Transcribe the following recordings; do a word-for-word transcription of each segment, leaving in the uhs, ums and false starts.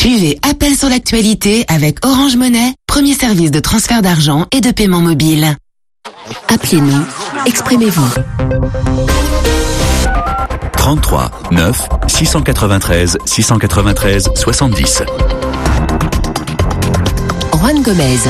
Suivez Appel sur l'actualité avec Orange Monnaie, premier service de transfert d'argent et de paiement mobile. Appelez-nous, exprimez-vous. trente-trois neuf six cent quatre-vingt-treize six cent quatre-vingt-treize soixante-dix. Juan Gomez.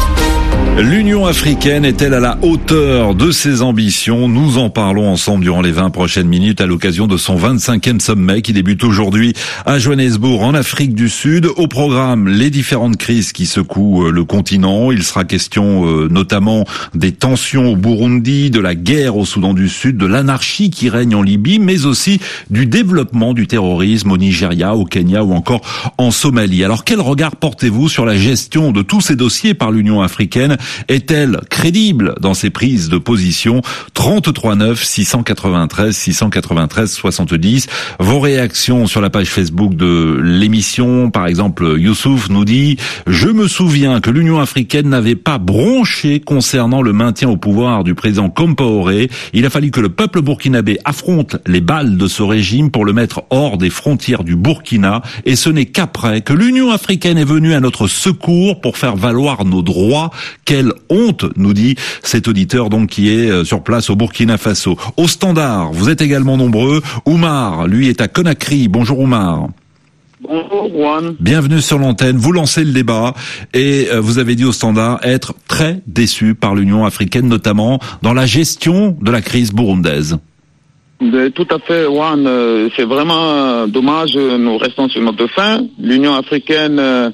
L'Union africaine est-elle à la hauteur de ses ambitions? Nous en parlons ensemble durant les vingt prochaines minutes à l'occasion de son vingt-cinquième sommet qui débute aujourd'hui à Johannesburg en Afrique du Sud. Au programme, les différentes crises qui secouent le continent. Il sera question euh, notamment des tensions au Burundi, de la guerre au Soudan du Sud, de l'anarchie qui règne en Libye, mais aussi du développement du terrorisme au Nigeria, au Kenya ou encore en Somalie. Alors quel regard portez-vous sur la gestion de tous ces dossiers par l'Union africaine? Est-elle crédible dans ses prises de position? Trente-trois neuf six cent quatre-vingt-treize six cent quatre-vingt-treize soixante-dix. Vos réactions sur la page Facebook de l'émission. Par exemple, Youssouf nous dit « Je me souviens que l'Union africaine n'avait pas bronché concernant le maintien au pouvoir du président Compaoré. Il a fallu que le peuple burkinabé affronte les balles de ce régime pour le mettre hors des frontières du Burkina. Et ce n'est qu'après que l'Union africaine est venue à notre secours pour faire valoir nos droits. Quelle honte, nous dit cet auditeur donc qui est sur place au Burkina Faso. Au standard, vous êtes également nombreux. Oumar, lui, est à Conakry. Bonjour Oumar. Bonjour Juan. Bienvenue sur l'antenne. Vous lancez le débat et vous avez dit au standard être très déçu par l'Union africaine, notamment dans la gestion de la crise burundaise. De, tout à fait, Juan. Euh, c'est vraiment dommage. Nous restons sur notre faim. L'Union africaine euh,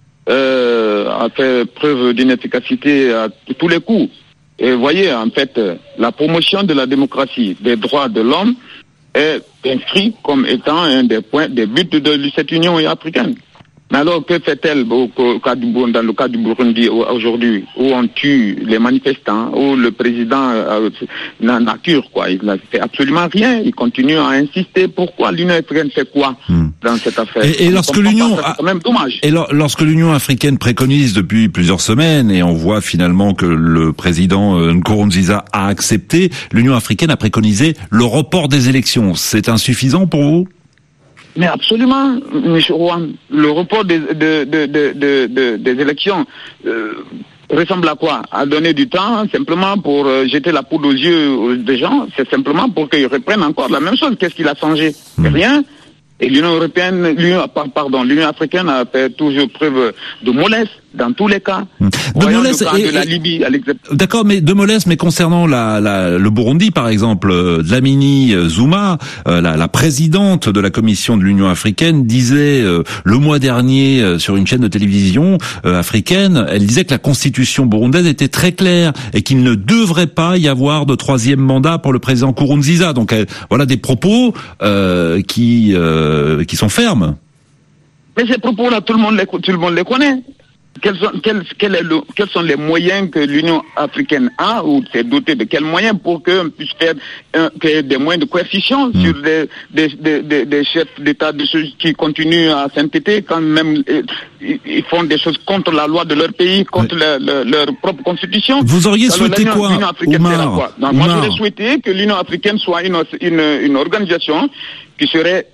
euh, a fait preuve d'inefficacité à tous les coups. Et vous voyez, en fait, la promotion de la démocratie, des droits de l'homme est inscrit comme étant un des points, des buts de cette Union africaine. Mais alors, que fait-elle au, au cas du, dans le cas du Burundi aujourd'hui, où on tue les manifestants, où le président euh, n'en cure, quoi. Il n'a fait absolument rien. Il continue à insister. Pourquoi l'Union africaine fait quoi hmm. dans cette affaire? Et, et lorsque l'Union, c'est quand même dommage. Et lo, lorsque l'Union africaine préconise depuis plusieurs semaines, et on voit finalement que le président euh, Nkurunziza a accepté, l'Union africaine a préconisé le report des élections. C'est insuffisant pour vous? Mais absolument, M. Rouen. Le report des, de, de, de, de, de, des élections euh, ressemble à quoi? À donner du temps simplement pour euh, jeter la poudre aux yeux des gens. C'est simplement pour qu'ils reprennent encore la même chose. Qu'est-ce qu'il a changé? mmh. Rien. Et l'Union européenne, l'Union, pardon, l'Union africaine a fait toujours preuve de mollesse dans tous les cas. De mollesse le cas et, de la Libye, à d'accord, mais de mollesse, mais concernant la, la, le Burundi, par exemple, Dlamini Zuma, euh, la, la présidente de la Commission de l'Union africaine, disait euh, le mois dernier euh, sur une chaîne de télévision euh, africaine, elle disait que la constitution burundaise était très claire et qu'il ne devrait pas y avoir de troisième mandat pour le président Nkurunziza. Donc elle, voilà des propos euh, qui euh, qui sont fermes. Mais ces propos-là, tout le monde les, tout le monde les connaît. Quels sont, quels, quel est le, quels sont les moyens que l'Union africaine a, ou s'est dotée de quels moyens pour qu'on puisse faire un, que des moyens de coercition mmh. sur des, des, des, des, des chefs d'État de ceux qui continuent à s'entêter quand même euh, ils font des choses contre la loi de leur pays, contre oui. leur, leur, leur propre constitution. Vous auriez Alors, souhaité quoi, Oumar, quoi Donc, Moi, j'aurais souhaité que l'Union africaine soit une, une, une organisation qui serait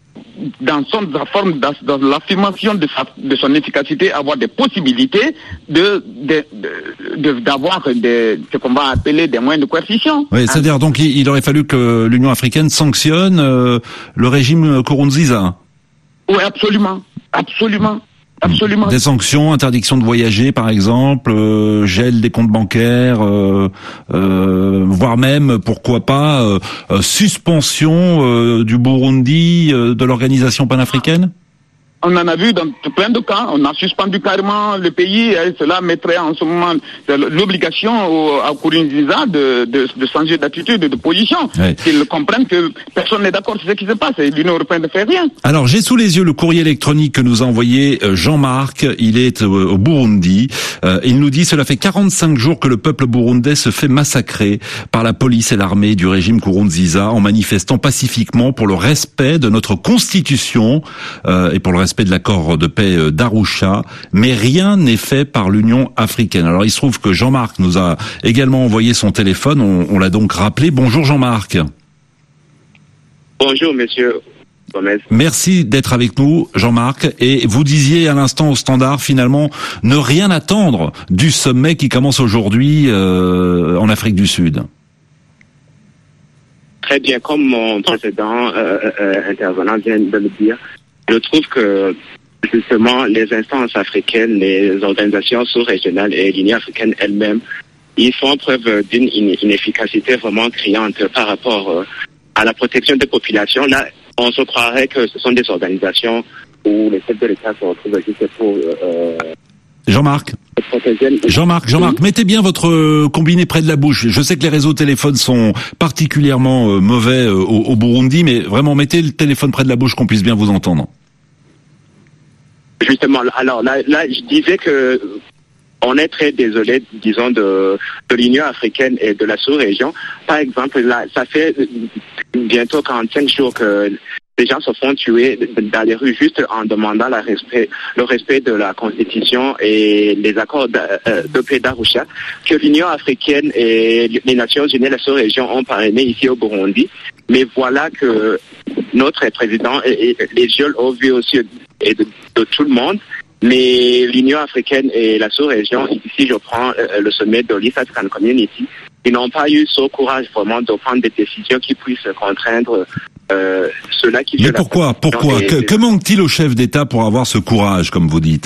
dans son dans forme dans, dans l'affirmation de sa de son efficacité, avoir des possibilités de de, de, de d'avoir des ce qu'on va appeler des moyens de coercition. Oui, c'est-à-dire donc il, il aurait fallu que l'Union africaine sanctionne euh, le régime Nkurunziza. Oui, absolument, absolument. Absolument. Des sanctions, interdiction de voyager par exemple, euh, gel des comptes bancaires, euh, euh, voire même, pourquoi pas, euh, euh, suspension euh, du Burundi euh, de l'organisation panafricaine. On en a vu dans plein de cas, on a suspendu carrément le pays et cela mettrait en ce moment l'obligation à Nkurunziza de, de, de changer d'attitude, de position. Oui. Qu'ils comprennent que personne n'est d'accord sur ce qui se passe et l'Union européenne ne fait rien. Alors j'ai sous les yeux le courrier électronique que nous a envoyé Jean-Marc, il est au Burundi. Euh, il nous dit: cela fait quarante-cinq jours que le peuple burundais se fait massacrer par la police et l'armée du régime Nkurunziza en manifestant pacifiquement pour le respect de notre constitution euh, et pour le respect de l'accord de paix d'Arusha, mais rien n'est fait par l'Union africaine. Alors il se trouve que Jean-Marc nous a également envoyé son téléphone, on, on l'a donc rappelé. Bonjour Jean-Marc. Bonjour monsieur. Gomez. Merci d'être avec nous, Jean-Marc. Et vous disiez à l'instant au Standard, finalement, ne rien attendre du sommet qui commence aujourd'hui euh, en Afrique du Sud. Très bien, comme mon précédent euh, euh, intervenant vient de le dire, je trouve que justement les instances africaines, les organisations sous-régionales et l'Union africaine elle-même, ils font preuve d'une inefficacité vraiment criante par rapport euh, à la protection des populations. Là, on se croirait que ce sont des organisations où les chefs de l'État se retrouvent juste pour... Euh, Jean-Marc Jean-Marc, Jean-Marc, oui. Mettez bien votre combiné près de la bouche. Je sais que les réseaux téléphones sont particulièrement mauvais au, au Burundi, mais vraiment mettez le téléphone près de la bouche qu'on puisse bien vous entendre. Justement, alors là, là je disais que on est très désolé, disons, de, de l'Union africaine et de la sous-région. Par exemple, là, ça fait bientôt quarante-cinq jours que les gens se font tuer dans les rues juste en demandant la respect, le respect de la Constitution et les accords de, de paix d'Arusha que l'Union africaine et les Nations unies et la sous-région ont parrainé ici au Burundi. Mais voilà que notre président et, et les yeux au vu aussi et de, de tout le monde. Mais l'Union africaine et la sous-région, ici je prends euh, le sommet de l'East African Community, ils n'ont pas eu ce courage vraiment de prendre des décisions qui puissent contraindre euh, ceux-là qui... Mais pourquoi Pourquoi et, que, que manque-t-il au chef d'État pour avoir ce courage, comme vous dites?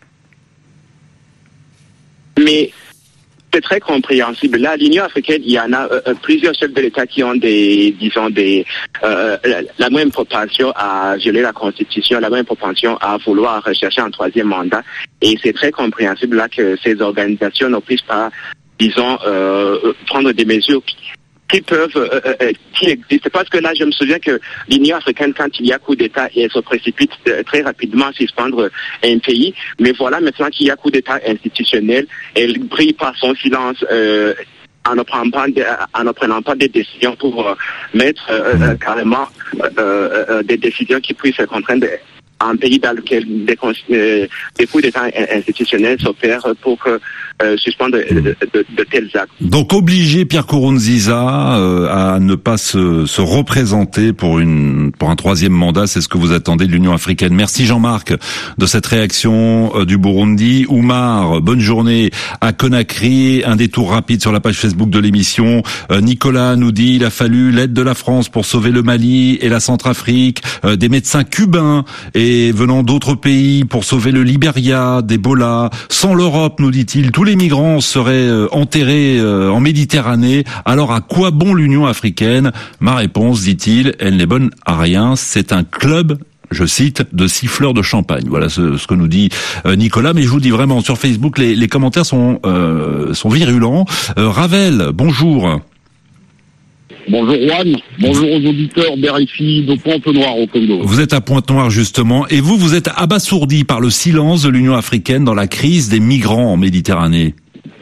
Mais c'est très compréhensible. Là, l'Union africaine, il y en a euh, plusieurs chefs de l'État qui ont des, disons, des, euh, la, la même propension à violer la Constitution, la même propension à vouloir rechercher un troisième mandat. Et c'est très compréhensible là que ces organisations ne puissent pas, disons, euh, prendre des mesures qui, qui peuvent, euh, euh, qui existent. Parce que là, je me souviens que l'Union africaine, quand il y a coup d'État, elle se précipite très rapidement à suspendre un pays. Mais voilà, maintenant qu'il y a coup d'État institutionnel, elle brille par son silence. Euh, en ne prenant pas, en ne prenant pas des décisions pour euh, mettre euh, euh, carrément euh, euh, des décisions qui puissent contraindre un pays dans lequel des, euh, des coups d'État institutionnels s'opèrent pour que, euh, suspendre de, de, de, de tels actes. Donc obliger Pierre Nkurunziza euh, à ne pas se, se représenter pour une pour un troisième mandat, c'est ce que vous attendez de l'Union africaine. Merci Jean-Marc de cette réaction euh, du Burundi. Oumar, bonne journée à Conakry. Un détour rapide sur la page Facebook de l'émission. Euh, Nicolas nous dit il a fallu l'aide de la France pour sauver le Mali et la Centrafrique, euh, des médecins cubains et venant d'autres pays pour sauver le Libéria d'Ebola. Sans l'Europe, nous dit-il, tous les migrants seraient enterrés en Méditerranée. Alors à quoi bon l'Union africaine? Ma réponse, dit-il, elle n'est bonne à rien. C'est un club, je cite, de siffleurs de champagne. Voilà ce, ce que nous dit Nicolas. Mais je vous dis vraiment, sur Facebook, les, les commentaires sont, euh, sont virulents. Euh, Ravel, bonjour. Bonjour Juan, bonjour aux auditeurs d'R F I de Pointe-Noire au Congo. Vous êtes à Pointe-Noire justement, et vous, vous êtes abasourdi par le silence de l'Union africaine dans la crise des migrants en Méditerranée.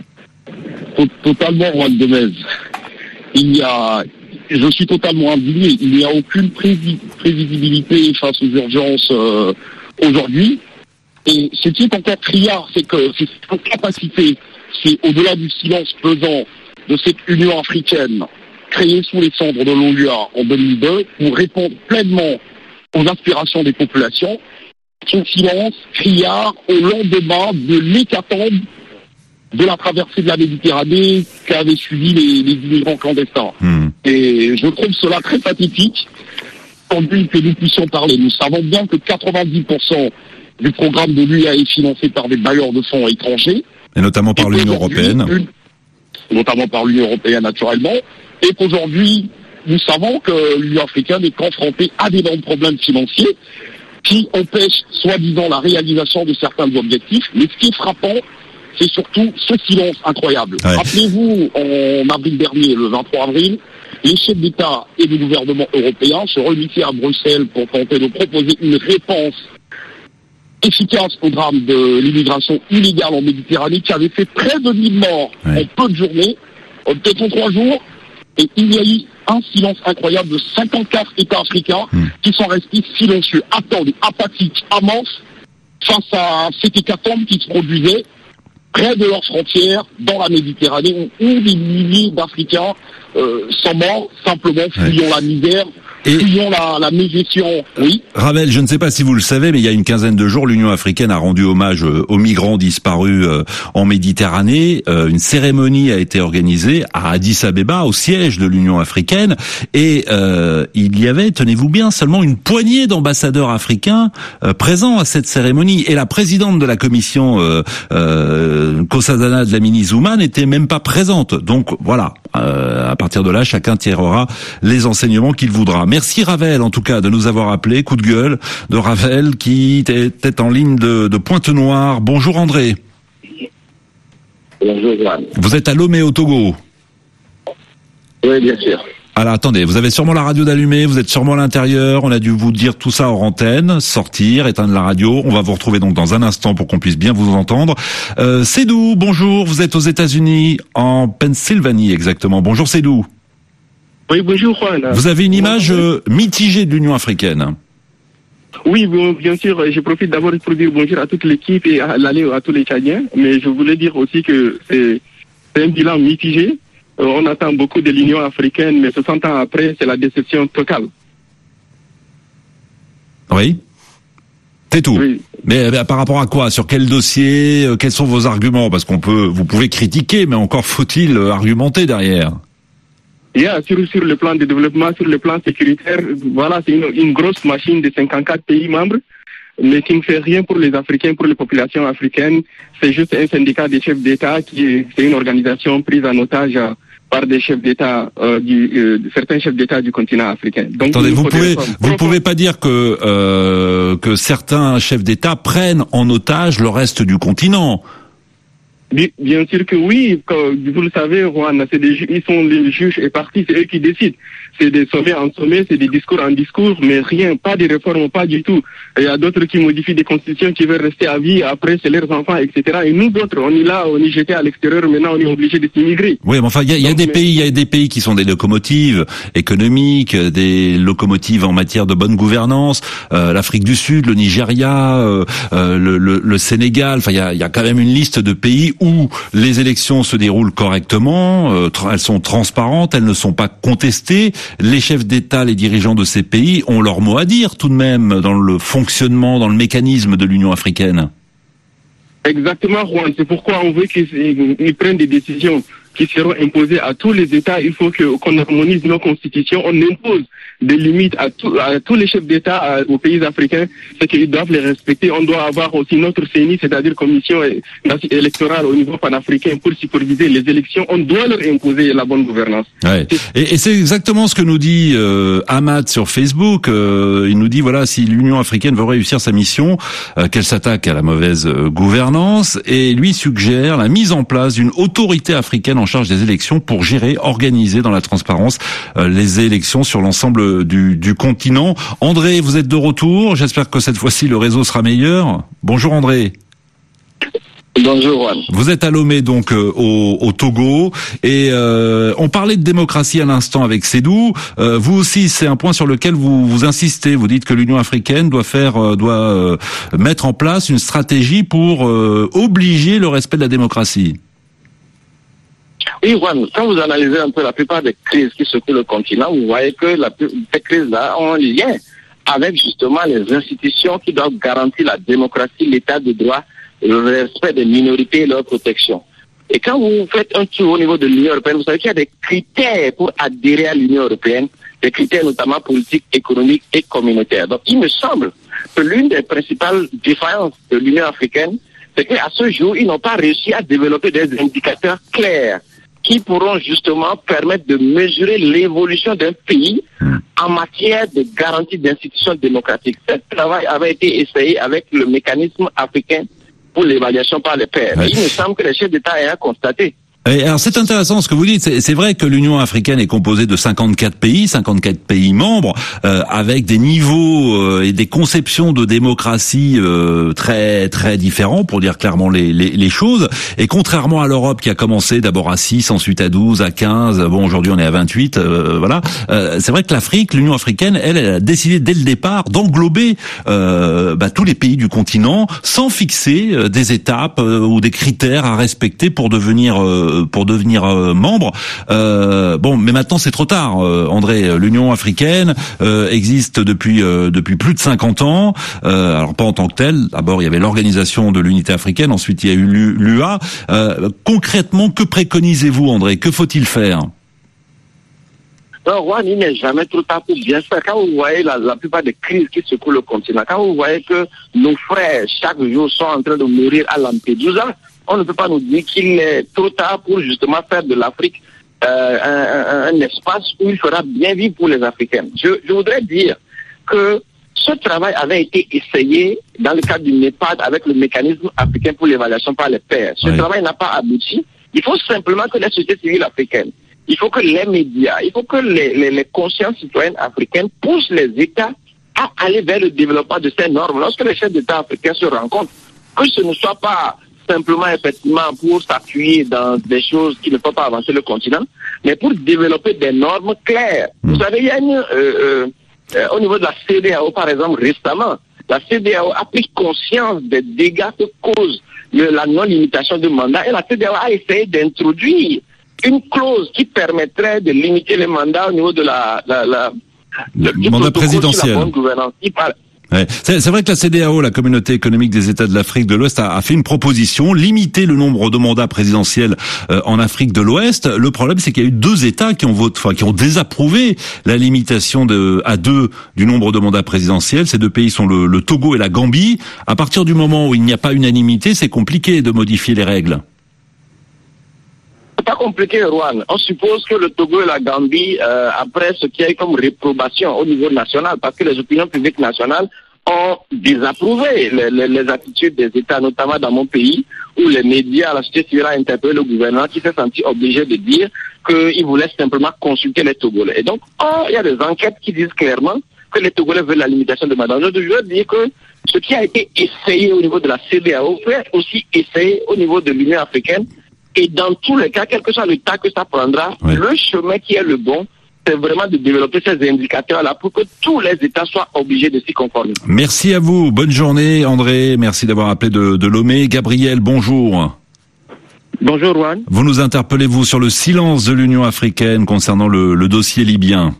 Totalement, Juan Gomez. Il y a, je suis totalement indigné, il n'y a aucune prévi, prévisibilité face aux urgences euh, aujourd'hui. Et ce qui est encore criard, c'est que c'est cette capacité, c'est au-delà du silence pesant de cette Union africaine, créé sous les cendres de l'O U A en deux mille deux pour répondre pleinement aux aspirations des populations, son silence criard au lendemain de l'hécatombe de la traversée de la Méditerranée qu'avaient suivi les, les immigrants clandestins. Mmh. Et je trouve cela très pathétique, tandis que nous puissions parler. Nous savons bien que quatre-vingt-dix pour cent du programme de l'U E A est financé par des bailleurs de fonds étrangers. Et notamment par l'Union européenne. Une, notamment par l'Union européenne, naturellement. Et qu'aujourd'hui, nous savons que l'Union africaine est confrontée à d'énormes problèmes financiers qui empêchent, soi-disant, la réalisation de certains objectifs. Mais ce qui est frappant, c'est surtout ce silence incroyable. Ouais. Rappelez-vous, en avril dernier, le vingt-trois avril, les chefs d'État et de gouvernement européens se réunissaient à Bruxelles pour tenter de proposer une réponse efficace au drame de l'immigration illégale en Méditerranée qui avait fait près de mille morts ouais. en peu de journées, peut-être en trois jours. Et il y a eu un silence incroyable de cinquante-quatre États africains mmh. qui sont restés silencieux, attendus, apathiques, amorphes face à cette hécatombe qui se produisait près de leurs frontières, dans la Méditerranée, où, où des milliers d'Africains euh, sont morts simplement fuyant ouais. la misère Et fuyons la, la mégestion. Oui. Ravel, je ne sais pas si vous le savez, mais il y a une quinzaine de jours, l'Union africaine a rendu hommage aux migrants disparus en Méditerranée. Une cérémonie a été organisée à Addis Abeba, au siège de l'Union africaine, et euh, il y avait, tenez-vous bien, seulement une poignée d'ambassadeurs africains euh, présents à cette cérémonie. Et la présidente de la commission, euh, euh, Nkosazana Dlamini-Zuma, n'était même pas présente. Donc voilà, euh, à partir de là, chacun tirera les enseignements qu'il voudra. Merci Ravel, en tout cas, de nous avoir appelé. Coup de gueule de Ravel qui était en ligne de, de Pointe-Noire. Bonjour André. Bonjour Juan. Vous êtes à Lomé au Togo. Oui, bien sûr. Alors attendez, vous avez sûrement la radio d'allumée, vous êtes sûrement à l'intérieur, on a dû vous dire tout ça hors antenne, sortir, éteindre la radio. On va vous retrouver donc dans un instant pour qu'on puisse bien vous entendre. Euh, Sédou, bonjour, vous êtes aux États-Unis, en Pennsylvanie exactement. Bonjour Sédou. Oui, bonjour Juan. Vous avez une image euh, mitigée de l'Union africaine. Oui, bon, bien sûr, je profite d'abord pour dire bonjour à toute l'équipe et à, à tous les Tchadiens, mais je voulais dire aussi que c'est un bilan mitigé. Euh, on attend beaucoup de l'Union africaine, mais soixante ans après, c'est la déception totale. Oui. C'est tout. Oui. Mais, mais par rapport à quoi? Sur quel dossier? euh, Quels sont vos arguments? Parce qu'on peut, vous pouvez critiquer, mais encore faut-il euh, argumenter derrière. Yeah, sur, sur le plan de développement, sur le plan sécuritaire, voilà, c'est une, une grosse machine de cinquante-quatre pays membres, mais qui ne fait rien pour les Africains, pour les populations africaines. C'est juste un syndicat des chefs d'État qui est, c'est une organisation prise en otage euh, par des chefs d'État, euh, du, euh, certains chefs d'État du continent africain. Donc, attendez, vous pouvez, vous ne pouvez pas dire que euh, que certains chefs d'État prennent en otage le reste du continent. Bien sûr que oui, comme vous le savez, Juan, c'est des, ils sont les juges et partis, c'est eux qui décident. C'est des sommets en sommets, c'est des discours en discours, mais rien, pas de réformes, pas du tout. Il y a d'autres qui modifient des constitutions qui veulent rester à vie, après c'est leurs enfants, et cetera. Et nous d'autres, on est là, on est jetés à l'extérieur, maintenant on est obligés de s'immigrer. Oui, mais enfin, il y a, y a Donc, des mais... pays, il y a des pays qui sont des locomotives économiques, des locomotives en matière de bonne gouvernance. Euh, L'Afrique du Sud, le Nigeria, euh, euh, le, le, le Sénégal. Enfin, il y a, y a quand même une liste de pays où les élections se déroulent correctement, euh, elles sont transparentes, elles ne sont pas contestées. Les chefs d'État, les dirigeants de ces pays ont leur mot à dire tout de même dans le fonctionnement, dans le mécanisme de l'Union africaine. Exactement, Juan. C'est pourquoi on veut qu'ils prennent des décisions qui seront imposées à tous les États. Il faut que, qu'on harmonise nos constitutions. On impose des limites à, tout, à tous les chefs d'État, à, aux pays africains, c'est qu'ils doivent les respecter. On doit avoir aussi notre C N I, c'est-à-dire Commission électorale au niveau panafricain pour superviser les élections. On doit leur imposer la bonne gouvernance. Ouais. Et, et c'est exactement ce que nous dit euh, Ahmad sur Facebook. Euh, il nous dit, voilà, si l'Union africaine veut réussir sa mission, euh, qu'elle s'attaque à la mauvaise euh, gouvernance, et lui suggère la mise en place d'une autorité africaine en charge des élections pour gérer, organiser dans la transparence euh, les élections sur l'ensemble du, du continent. André, vous êtes de retour. J'espère que cette fois-ci le réseau sera meilleur. Bonjour André. Bonjour Juan. Vous êtes à Lomé donc euh, au, au Togo et euh, on parlait de démocratie à l'instant avec Sédou. Euh, vous aussi, c'est un point sur lequel vous vous insistez. Vous dites que l'Union africaine doit faire, euh, doit euh, mettre en place une stratégie pour euh, obliger le respect de la démocratie. Oui, Juan, quand vous analysez un peu la plupart des crises qui secouent le continent, vous voyez que la, ces crises-là ont un lien avec justement les institutions qui doivent garantir la démocratie, l'état de droit, le respect des minorités et leur protection. Et quand vous faites un tour au niveau de l'Union européenne, vous savez qu'il y a des critères pour adhérer à l'Union européenne, des critères notamment politiques, économiques et communautaires. Donc il me semble que l'une des principales défaillances de l'Union africaine, c'est qu'à ce jour, ils n'ont pas réussi à développer des indicateurs clairs qui pourront justement permettre de mesurer l'évolution d'un pays en matière de garantie d'institutions démocratiques. Ce travail avait été essayé avec le mécanisme africain pour l'évaluation par les pairs. Ouais. Il me semble que les chefs d'État aient constaté. Et alors c'est intéressant ce que vous dites. C'est, c'est vrai que l'Union africaine est composée de cinquante-quatre pays, cinquante-quatre pays membres, euh, avec des niveaux euh, et des conceptions de démocratie euh, très très différents, pour dire clairement les, les, les choses. Et contrairement à l'Europe qui a commencé d'abord à six, ensuite à douze, à quinze, bon aujourd'hui on est à vingt-huit, euh, voilà. Euh, c'est vrai que l'Afrique, l'Union africaine, elle, elle a décidé dès le départ d'englober euh, bah, tous les pays du continent, sans fixer euh, des étapes euh, ou des critères à respecter pour devenir euh, euh, pour devenir euh, membre. Euh, bon, mais maintenant c'est trop tard. Euh, André, l'Union africaine euh, existe depuis euh, depuis plus de cinquante ans. Euh, alors pas en tant que telle. D'abord, il y avait l'Organisation de l'Unité africaine. Ensuite, il y a eu l'U A. Euh, concrètement, que préconisez-vous, André? Que faut-il faire? Non, Juan, il n'est jamais trop tard pour bien faire. Quand vous voyez la, la plupart des crises qui secouent le continent, quand vous voyez que nos frères, chaque jour, sont en train de mourir à Lampedusa, on ne peut pas nous dire qu'il est trop tard pour justement faire de l'Afrique euh, un, un, un espace où il fera bien vivre pour les Africains. Je, je voudrais dire que ce travail avait été essayé dans le cadre du NEPAD avec le mécanisme africain pour l'évaluation par les pairs. Ce oui. travail n'a pas abouti. Il faut simplement que la société civile africaine, il faut que les médias, il faut que les, les, les consciences citoyennes africaines poussent les États à aller vers le développement de ces normes. Lorsque les chefs d'État africains se rencontrent, que ce ne soit pas simplement effectivement pour s'appuyer dans des choses qui ne peuvent pas avancer le continent, mais pour développer des normes claires. Vous savez, il y a une, euh, euh, euh, au niveau de la C D A O, par exemple, récemment, la C D A O a pris conscience des dégâts que cause le, la non-limitation du mandat, et la C D A O a essayé d'introduire une clause qui permettrait de limiter les mandats au niveau de la, la, la le, le mandat présidentiel. La bonne gouvernance. Ouais. C'est, c'est vrai que la C D A O, la Communauté économique des États de l'Afrique de l'Ouest, a, a fait une proposition, limiter le nombre de mandats présidentiels euh, en Afrique de l'Ouest. Le problème, c'est qu'il y a eu deux États qui ont voté, enfin, qui ont désapprouvé la limitation de à deux du nombre de mandats présidentiels. Ces deux pays sont le, le Togo et la Gambie. À partir du moment où il n'y a pas unanimité, c'est compliqué de modifier les règles. C'est pas compliqué, Rouen. On suppose que le Togo et la Gambie, euh, après ce qu'il y a eu comme réprobation au niveau national, parce que les opinions publiques nationales ont désapprouvé les, les, les attitudes des États, notamment dans mon pays, où les médias, la société civile a interpellé le gouvernement qui s'est senti obligé de dire qu'il voulait simplement consulter les Togolais. Et donc, oh, il y a des enquêtes qui disent clairement que les Togolais veulent la limitation de mandat. Je veux dire que ce qui a été essayé au niveau de la C D A O peut être aussi essayé au niveau de l'Union africaine. Et dans tous les cas, quel que soit le temps que ça prendra, oui. le chemin qui est le bon, c'est vraiment de développer ces indicateurs-là pour que tous les États soient obligés de s'y conformer. Merci à vous. Bonne journée, André. Merci d'avoir appelé de, de Lomé. Gabriel, bonjour. Bonjour, Juan. Vous nous interpellez, vous, sur le silence de l'Union africaine concernant le, le dossier libyen.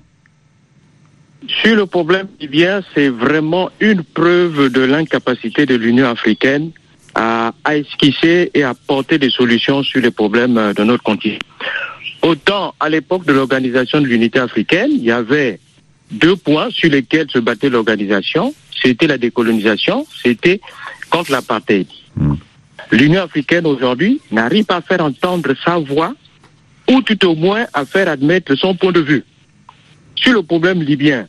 Sur le problème libyen, c'est vraiment une preuve de l'incapacité de l'Union africaine à, à esquisser et à porter des solutions sur les problèmes de notre continent. Autant à l'époque de l'Organisation de l'Unité africaine, il y avait deux points sur lesquels se battait l'organisation. C'était la décolonisation, c'était contre l'apartheid. Mmh. L'Union africaine aujourd'hui n'arrive pas à faire entendre sa voix ou tout au moins à faire admettre son point de vue. Sur le problème libyen,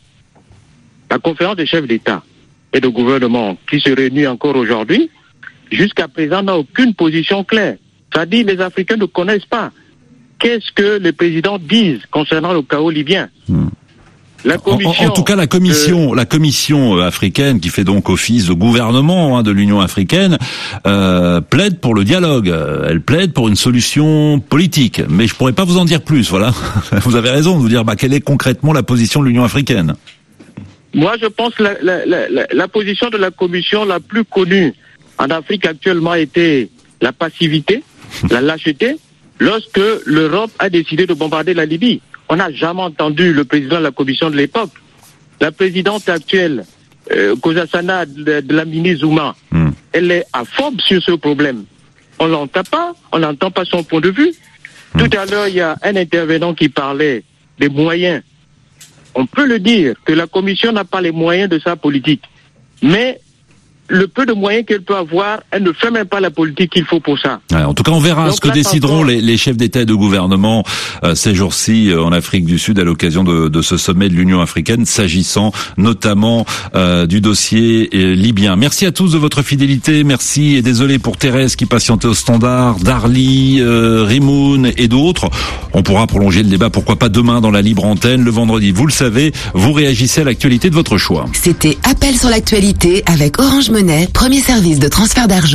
la conférence des chefs d'État et de gouvernement qui se réunit encore aujourd'hui, jusqu'à présent, n'a aucune position claire. C'est-à-dire les Africains ne connaissent pas qu'est-ce que les présidents disent concernant le chaos libyen. Hmm. La commission en, en, en tout cas, la commission, de... la commission africaine, qui fait donc office de gouvernement hein, de l'Union africaine, euh, plaide pour le dialogue. Elle plaide pour une solution politique. Mais je pourrais pas vous en dire plus. Voilà, vous avez raison de vous dire bah, quelle est concrètement la position de l'Union africaine. Moi, je pense que la, la, la, la position de la commission la plus connue en Afrique actuellement était la passivité, la lâcheté, lorsque l'Europe a décidé de bombarder la Libye. On n'a jamais entendu le président de la commission de l'époque. La présidente actuelle, euh, Nkosazana Dlamini Zuma, mm. elle est aphobe sur ce problème. On l'entend pas, on n'entend pas son point de vue. Mm. Tout à l'heure, il y a un intervenant qui parlait des moyens. On peut le dire que la commission n'a pas les moyens de sa politique. Mais le peu de moyens qu'elle peut avoir, elle ne fait même pas la politique qu'il faut pour ça. Ouais, en tout cas, on verra Donc, ce que là, décideront encore... les, les chefs d'État et de gouvernement euh, ces jours-ci euh, en Afrique du Sud à l'occasion de, de ce sommet de l'Union africaine, s'agissant notamment euh, du dossier euh, libyen. Merci à tous de votre fidélité. Merci et désolé pour Thérèse qui patientait au standard, Darly, euh, Rimoun et d'autres. On pourra prolonger le débat, pourquoi pas demain dans la libre antenne, le vendredi. Vous le savez, vous réagissez à l'actualité de votre choix. C'était Appel sur l'actualité avec Orange Monnaie, premier service de transfert d'argent.